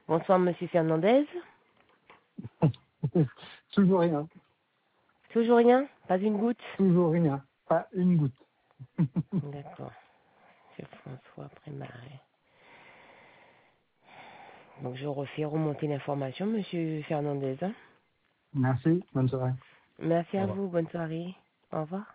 Bonsoir, Monsieur Fernandez. Toujours rien. Toujours rien? Pas une goutte? Toujours rien. Pas une goutte. D'accord. C'est François Prémaré. Donc, je refais remonter l'information, Monsieur Fernandez. Merci. Bonne soirée. Merci Au à revoir. vous. Bonne soirée. Au revoir.